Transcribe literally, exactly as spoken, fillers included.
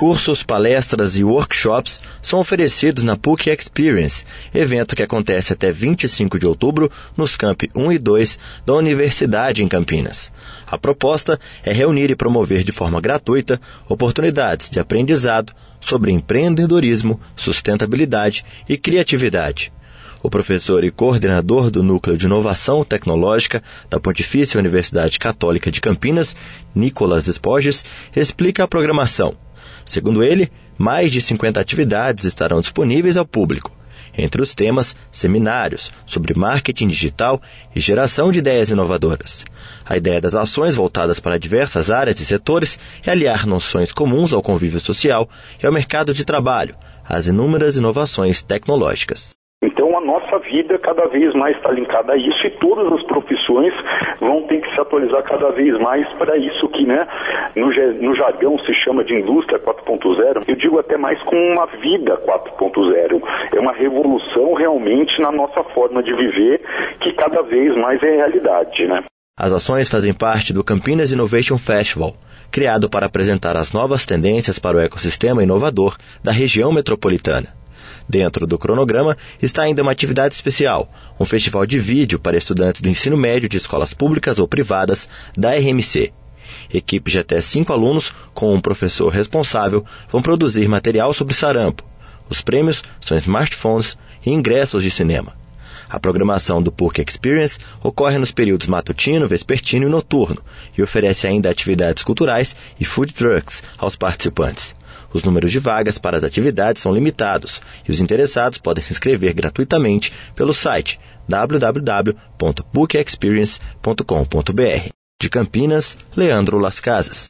Cursos, palestras e workshops são oferecidos na P U C Experience, evento que acontece até vinte e cinco de outubro nos campi um e dois da Universidade em Campinas. A proposta é reunir e promover de forma gratuita oportunidades de aprendizado sobre empreendedorismo, sustentabilidade e criatividade. O professor e coordenador do Núcleo de Inovação Tecnológica da Pontifícia Universidade Católica de Campinas, Nicolas Espoges, explica a programação. Segundo ele, mais de cinquenta atividades estarão disponíveis ao público. Entre os temas, seminários sobre marketing digital e geração de ideias inovadoras. A ideia das ações voltadas para diversas áreas e setores é aliar noções comuns ao convívio social e ao mercado de trabalho, às inúmeras inovações tecnológicas. Então a nossa vida cada vez mais está linkada a isso e todas as profissões vão ter que se atualizar cada vez mais para isso que, né, no, no jargão se chama de indústria quatro ponto zero. Eu digo até mais como uma vida quatro ponto zero. É uma revolução realmente na nossa forma de viver que cada vez mais é realidade, né? As ações fazem parte do Campinas Innovation Festival, criado para apresentar as novas tendências para o ecossistema inovador da região metropolitana. Dentro do cronograma está ainda uma atividade especial, um festival de vídeo para estudantes do ensino médio de escolas públicas ou privadas da R M C. Equipes de até cinco alunos, com um professor responsável, vão produzir material sobre sarampo. Os prêmios são smartphones e ingressos de cinema. A programação do P U C Experience ocorre nos períodos matutino, vespertino e noturno e oferece ainda atividades culturais e food trucks aos participantes. Os números de vagas para as atividades são limitados e os interessados podem se inscrever gratuitamente pelo site w w w ponto p u c experience ponto com ponto b r. De Campinas, Leandro Las Casas.